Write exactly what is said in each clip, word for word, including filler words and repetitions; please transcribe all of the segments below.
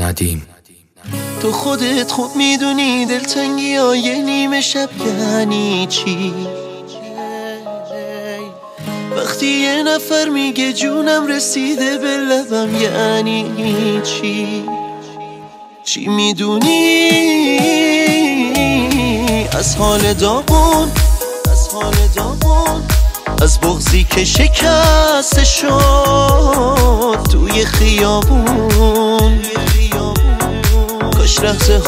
ندیم. تو خودت خوب میدونی دلتنگی های نیمه شب یعنی چی. وقتی یه نفر میگه جونم رسیده به لبم یعنی چی. چی میدونی از حال داغون، از حال داغون، از بغضی که شکسته شد توی خیابون. کاش لحظه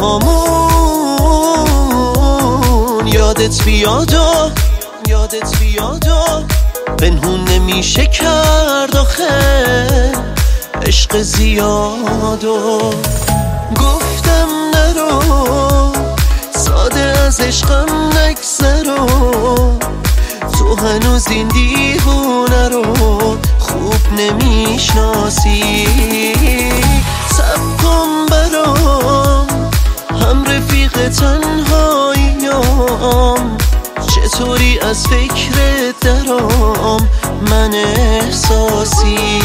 هامون یادت بیاد و یادت بیاد و پنهون نمیشه کرد آخه عشق زیاد. و گفتم نرو ساده از عشقم نگذرو، تو هنوز این دیوونه رو خوب نمیشناسی. صبر کن برام هم رفیق تنهاییم، چطوری از فکرت درام من احساسی.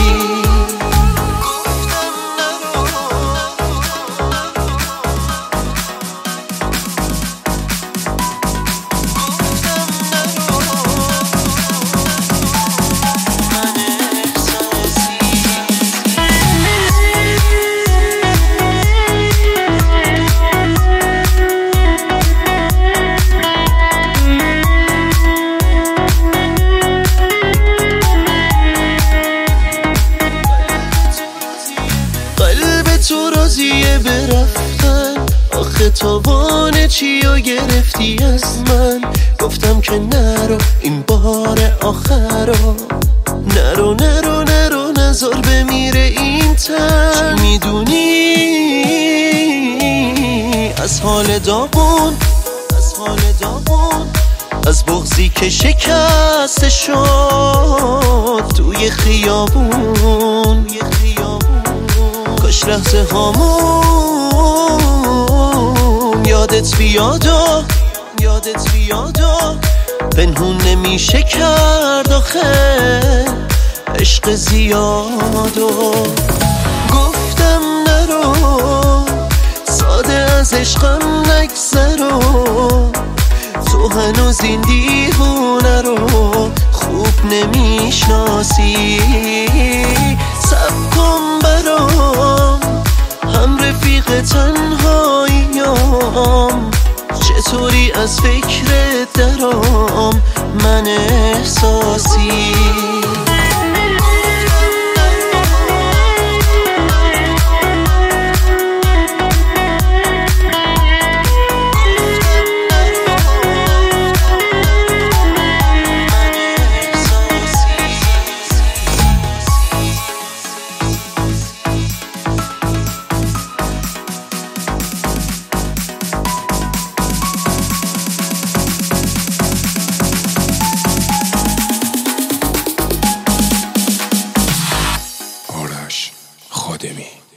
تو راضیه برفتن، آخه تاوان چیو گرفتی از من. گفتم که نرو این بار آخرو، نرو نرو نرو نزار بمیره این تن. چی میدونی از حال داغون، از حال داغون، از بغضی که شکسته شد توی خیابون. کاش لحظه هامون یادت بیاد و یادت بیاد و پنهون نمیشه کرد آخه عشق زیاد. و گفتم نرو ساده از عشقم نگذرو، تو هنوز این دیوونه رو خوب نمیشناسی. صبر کن برام هم رفیق تنهاییم، چطوری از فکرت درام من احساسی. خودمی.